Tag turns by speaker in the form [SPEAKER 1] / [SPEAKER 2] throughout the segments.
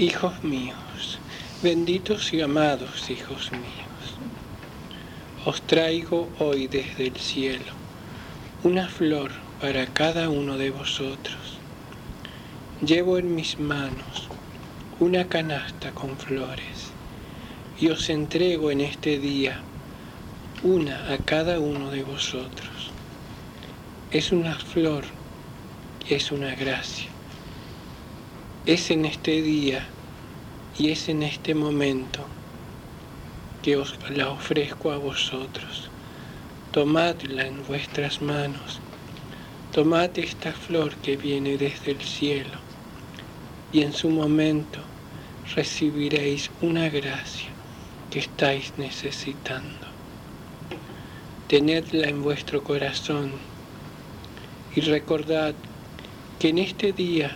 [SPEAKER 1] Hijos míos, benditos y amados hijos míos, os traigo hoy desde el cielo una flor para cada uno de vosotros. Llevo en mis manos una canasta con flores y os entrego en este día una a cada uno de vosotros. Es una flor y es una gracia. Es en este día y es en este momento que os la ofrezco a vosotros. Tomadla en vuestras manos, tomad esta flor que viene desde el cielo y en su momento recibiréis una gracia que estáis necesitando. Tenedla en vuestro corazón y recordad que en este día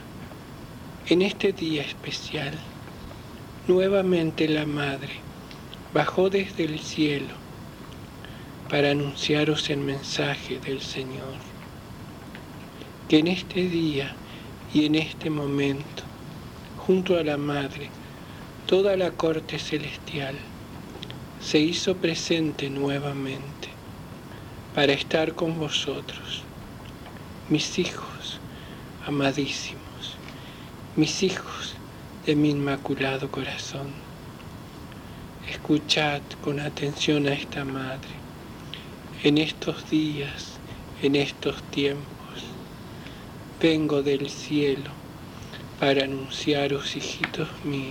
[SPEAKER 1] especial, nuevamente la Madre bajó desde el cielo para anunciaros el mensaje del Señor. Que en este día y en este momento, junto a la Madre, toda la corte celestial se hizo presente nuevamente para estar con vosotros, mis hijos amadísimos, mis hijos de mi inmaculado corazón. Escuchad con atención a esta Madre. En estos días, en estos tiempos, vengo del cielo para anunciaros, hijitos míos,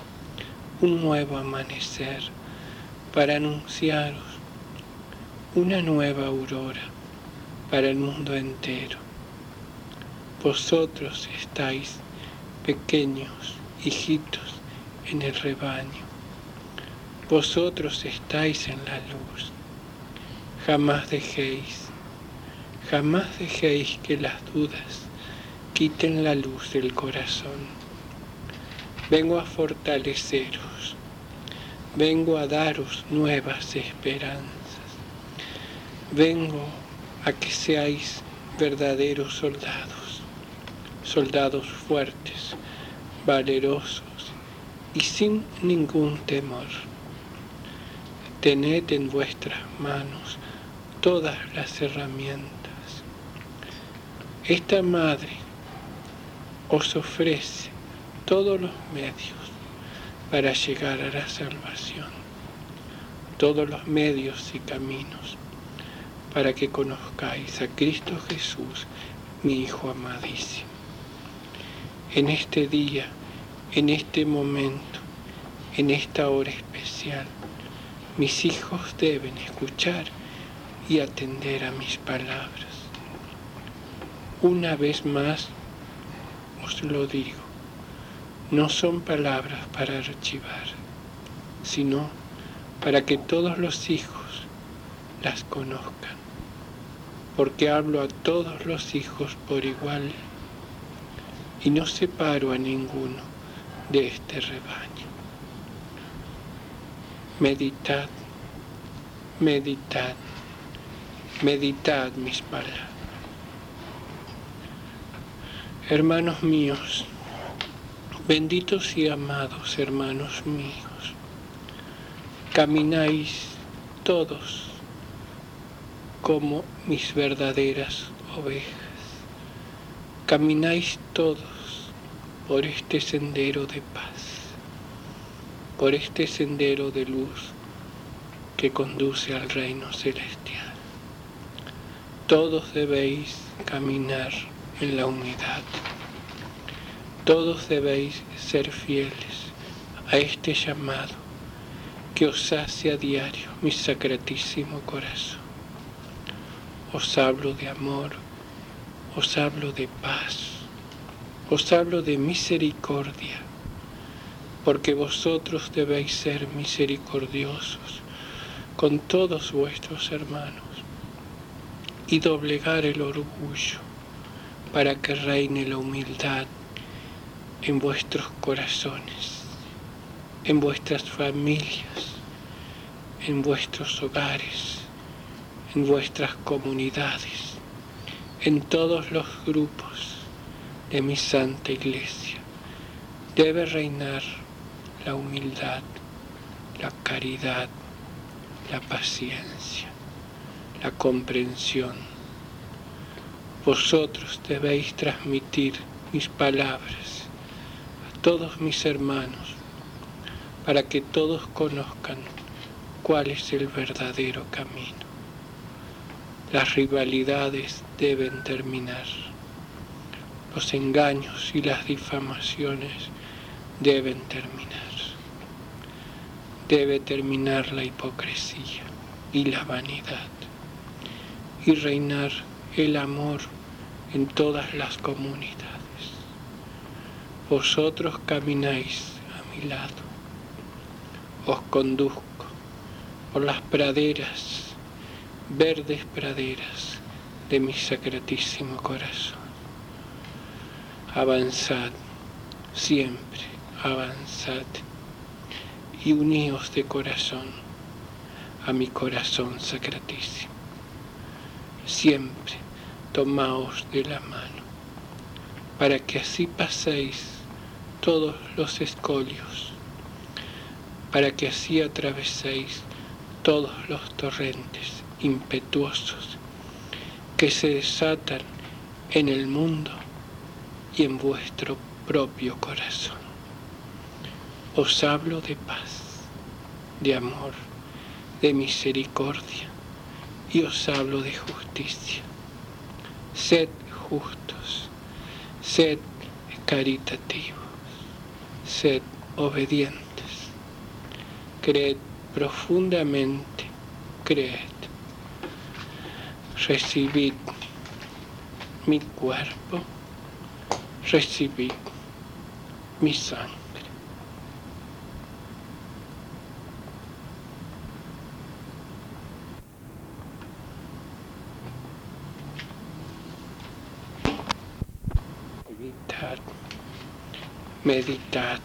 [SPEAKER 1] un nuevo amanecer, para anunciaros una nueva aurora para el mundo entero. Vosotros estáis pequeños hijitos en el rebaño. Vosotros estáis en la luz. Jamás dejéis que las dudas quiten la luz del corazón. Vengo a fortaleceros, vengo a daros nuevas esperanzas. Vengo a que seáis verdaderos soldados fuertes, valerosos y sin ningún temor. Tened en vuestras manos todas las herramientas. Esta Madre os ofrece todos los medios para llegar a la salvación, todos los medios y caminos para que conozcáis a Cristo Jesús, mi Hijo amadísimo. En este día, en este momento, en esta hora especial, mis hijos deben escuchar y atender a mis palabras. Una vez más os lo digo, no son palabras para archivar, sino para que todos los hijos las conozcan, porque hablo a todos los hijos por igual y no separo a ninguno de este rebaño. Meditad, meditad, meditad mis palabras. Hermanos míos, benditos y amados hermanos míos, camináis todos como mis verdaderas ovejas. Camináis todos por este sendero de paz, por este sendero de luz que conduce al reino celestial. Todos debéis caminar en la unidad. Todos debéis ser fieles a este llamado que os hace a diario mi sacratísimo corazón. Os hablo de amor, os hablo de paz, os hablo de misericordia, porque vosotros debéis ser misericordiosos con todos vuestros hermanos y doblegar el orgullo para que reine la humildad en vuestros corazones, en vuestras familias, en vuestros hogares, en vuestras comunidades, en todos los grupos de mi Santa Iglesia, Debe reinar la humildad, la caridad, la paciencia, la comprensión. Vosotros debéis transmitir mis palabras a todos mis hermanos para que todos conozcan cuál es el verdadero camino. Las rivalidades deben terminar. Los engaños y las difamaciones deben terminar. Debe terminar la hipocresía y la vanidad y reinar el amor en todas las comunidades. Vosotros camináis a mi lado. Os conduzco por las praderas, verdes praderas de mi sacratísimo corazón. Avanzad, siempre avanzad, y uníos de corazón a mi corazón sacratísimo. Siempre tomaos de la mano, para que así paséis todos los escolios, para que así atraveséis todos los torrentes impetuosos que se desatan en el mundo y en vuestro propio corazón. Os hablo de paz, de amor, de misericordia, y os hablo de justicia. Sed justos, sed caritativos, sed obedientes. Creed profundamente, creed. Recibid mi cuerpo, recibid mi sangre. Meditad, meditad,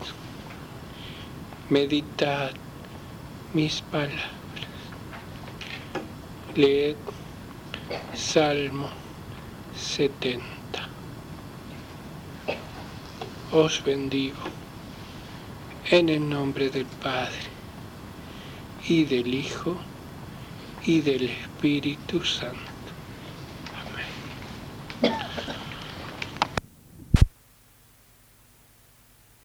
[SPEAKER 1] meditad mis palabras. Leed Salmo 70. Os bendigo en el nombre del Padre, y del Hijo, y del Espíritu Santo.